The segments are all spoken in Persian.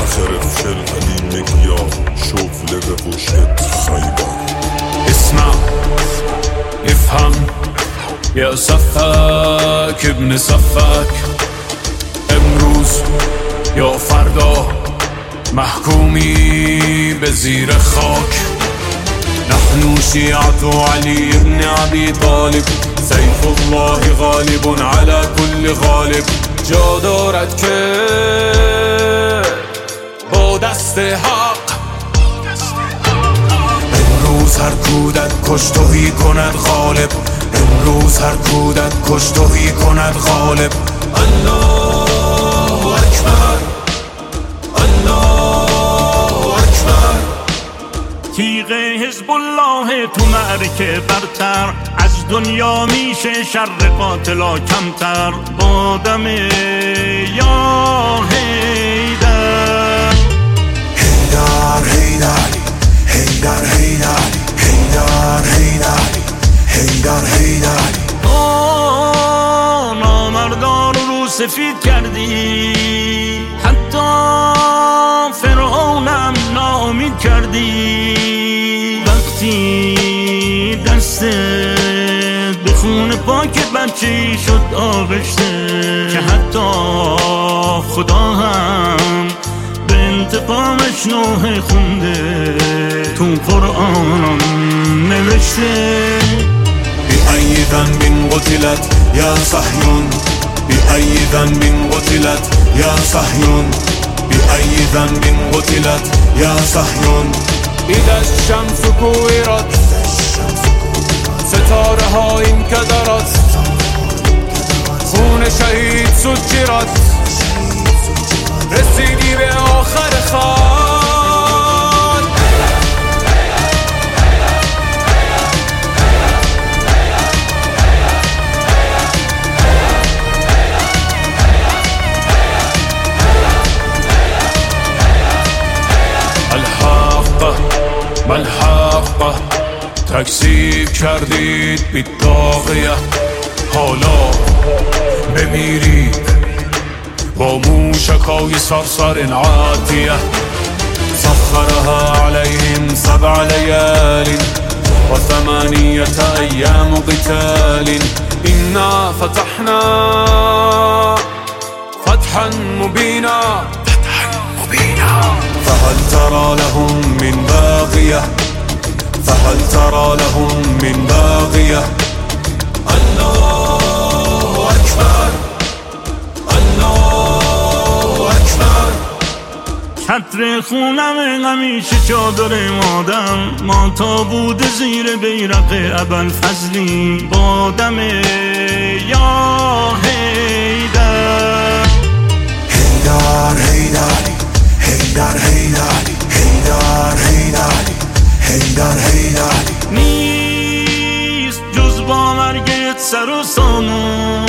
تخرف في القديم مكياج شوف لغة وشهد خيبر. اسمع افهم يا صفك ابن صفك، امروز یا فردا محکومی به زیر خاک. نحن شیعة علی ابن ابی طالب، سیف الله غالب على كل غالب. جا دارد که با دست حق امروز هر کودک کشتهی کند غالب. امروز هر کودک کشتهی کند غالب. الله اکبر، الله اکبر. تیغ حزب الله تو معرکه برتر، از دنیا میشه شر قاتلا کمتر. با دم یا حیدر، حیدر حیدر حیدر حیدر حیدر حیدر حیدر حیدر. نامردان رو سفید کردی، حتی فرعونم ناامید کردی. وقتی دستت به خون پاک بچه‌ای شد آغشته، که حتی خدا هم به انتقامش نوحه خونده، تو قرآن نوشته. بأي ذنب قتلت يا صهيون، بأي ذنب قتلت يا صهيون، بأي ذنب قتلت يا صهيون. إذا الشمس كورت ستاره ها انکدرت، خون شهید سجرت، رسیدی به آخر خط. الحق تکذیب کردید بی‌داغیه، حالا بمیرید با موشکای صرصر عاتیه. سخرها عليهم 7 ليال و 8 أيام قتال. إنا فتحنا فتحا مبينا، فهل ترى لهم من باقية، فهل ترى لهم من باقية. الله أكبر، الله أكبر. چتر خونم همیشه چادر مادم، ما تا بود زیر بیرق ابوالفضلی. با دم یا حیدر، حیدر حیدر حیدر حیدر حیدر حیدر حیدر حیدر. نیست جز با مرگت سر و سامون،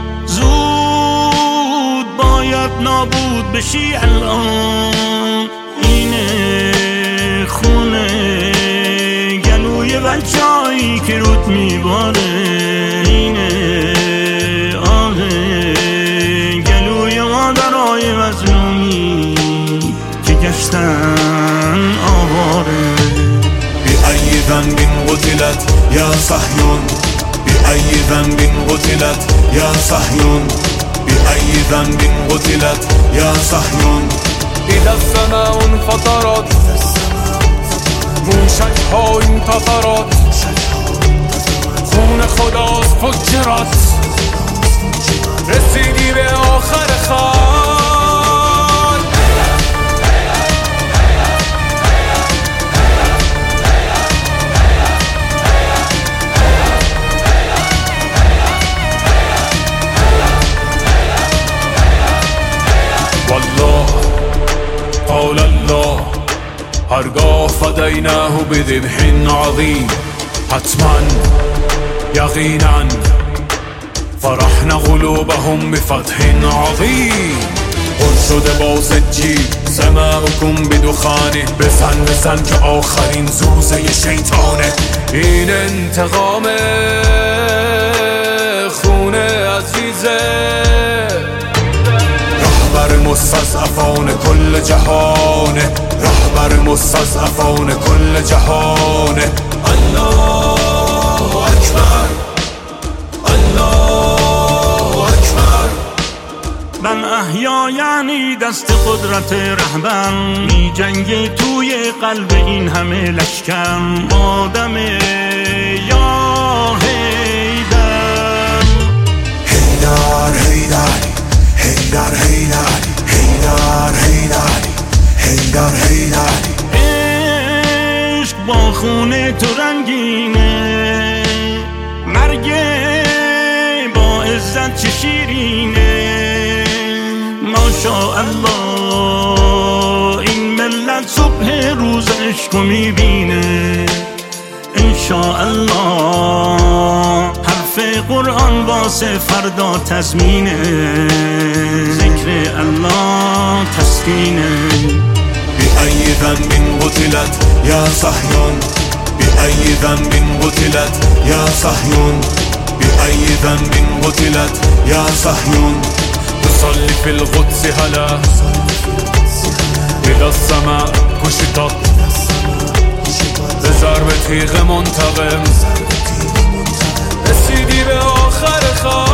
زود باید نابود بشی الان. اینه خونه گلوی بچه‌هایی که رود میباره، اینه آه گلوی مادرهای مظلومی که گشتن آواره. بأي ذنب قتلت يا صهيون، بأي ذنب قتلت يا صهيون، بأي ذنب قتلت يا صهيون. إذا السماء انفطرت موشک‌ها انتظرت، خون خداست فجرت، رسیدی به آخر خط. والله قال الله هرگاه فدیناه بذبح عظیم، حتما یقینا فرحنا قلوبهم بفتح عظیم. پر شده با سجی سماعکم بدخانه، بزن که آخرین زوزه شیطانه. این انتقام خونه عزیزه، رهبر مستضعفان کل کل جهانه، رهبر مستضعفان کل جهانه. الله اکبر، الله اکبر. من احیا یعنی دست قدرت رهبر، می جنگی توی قلب این همه لشکر. آدم یا حیدر، حیدر حیدر حیدر حیدر حیدر حیدر حیدر حیدر. عشق با خون تو رنگینه، مرگ با عزت چه شیرینه. ماشاءالله این ملت صبح روز عشق رو میبینه. انشاءالله حرف قرآن واسه فردا تضمینه. ذکر الله تسکینه. بأي ذنب قتلت يا صهيون، بأي ذنب قتلت يا صهيون، بأي ذنب قتلت يا صهيون. نصلي في القدس هلا إلى السماء كشطت، بضرب تیغ منتقم رسیدی به آخر خواب.